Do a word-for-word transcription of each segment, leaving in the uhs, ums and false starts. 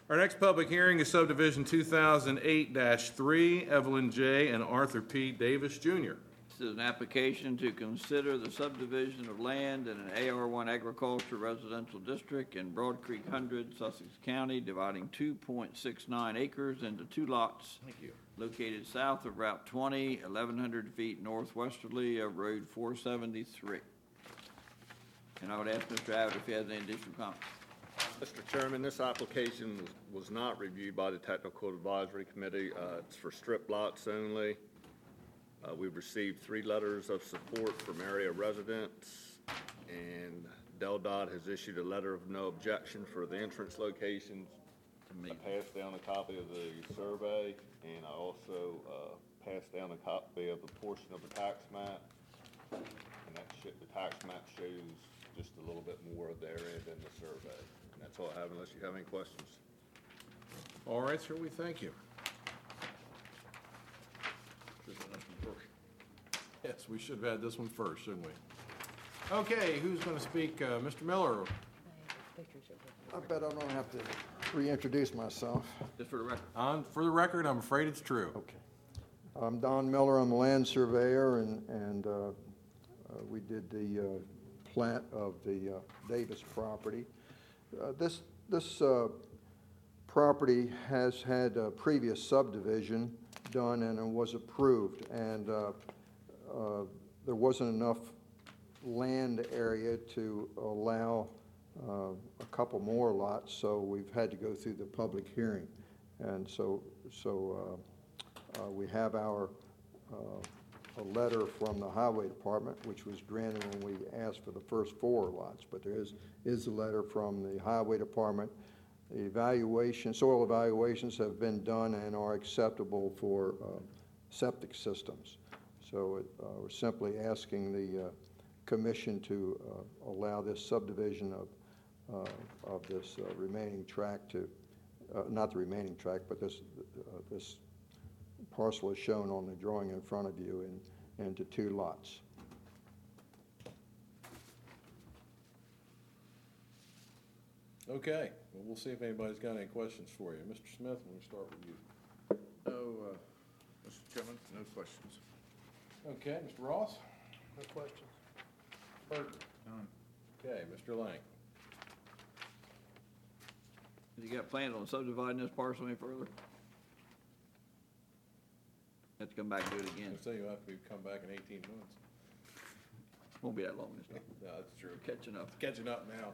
Our next public hearing is subdivision two thousand eight dash three, Evelyn J. and Arthur P. Davis, Junior This is an application to consider the subdivision of land in an A R one agriculture residential district in Broad Creek Hundred, Sussex County, dividing two point six nine acres into two lots. Thank you. Located south of Route twenty, eleven hundred feet northwesterly of Road four seventy-three. And I would ask Mister Abbott if he has any additional comments. Mister Chairman, this application was, was not reviewed by the Technical Advisory Committee. Uh, it's for strip lots only. Uh, we've received three letters of support from area residents, and DelDOT has issued a letter of no objection for the entrance locations. I passed down a copy of the survey, and I also uh, passed down a copy of a portion of the tax map. And that sh the tax map shows just a little bit more of the area than the survey. And that's all I have, unless you have any questions. All right, sir, we thank you. Yes, we should have had this one first, shouldn't we? Okay, who's going to speak? Uh, Mister Miller? I bet I don't have to reintroduce myself. Just for the record. On, for the record, I'm afraid it's true. Okay. I'm Don Miller. I'm a land surveyor, and, and uh, uh, we did the uh, plat of the uh, Davis property. Uh, this this uh, property has had a previous subdivision done, and it was approved. And uh, uh, there wasn't enough land area to allow uh, a couple more lots, so we've had to go through the public hearing. And so, so uh, uh, we have our uh, a letter from the Highway Department, which was granted when we asked for the first four lots. But there is is a letter from the Highway Department. The evaluation, soil evaluations have been done and are acceptable for uh, septic systems. So it, uh, we're simply asking the uh, commission to uh, allow this subdivision of uh, of this uh, remaining tract to, uh, not the remaining tract, but this uh, this parcel is shown on the drawing in front of you in, into two lots. Okay, well, we'll see if anybody's got any questions for you. Mister Smith, we'll start with you. No, uh, Mister Chairman, no questions. Okay, Mister Ross? No questions. Burton? None. Okay, Mister Lang? You got plans on subdividing this parcel any further? Have to come back and do it again. I say you'll have to come back in eighteen months. Won't be that long this time. No, that's true. Catching up. Catching up now.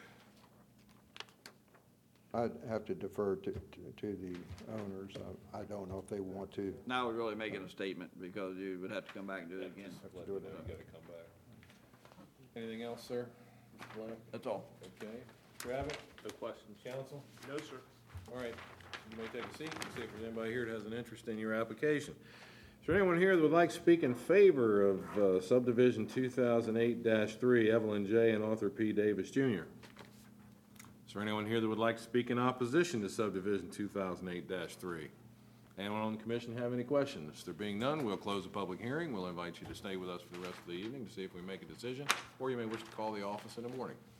I'd have to defer to, to, to the owners. I, I don't know if they want to. Now we're really making a statement because you would have to come back and do it again. Let you know you gotta come back. Anything else, sir? Mister Lang? That's all. Okay. Mister Abbott? No questions. Counsel? No, sir. All right, you may take a seat and see if there's anybody here that has an interest in your application. Is there anyone here that would like to speak in favor of uh, subdivision two thousand eight dash three, Evelyn J. and Arthur P. Davis, Junior? Is there anyone here that would like to speak in opposition to subdivision two thousand eight dash three? Anyone on the commission have any questions? There being none, we'll close the public hearing. We'll invite you to stay with us for the rest of the evening to see if we make a decision, or you may wish to call the office in the morning.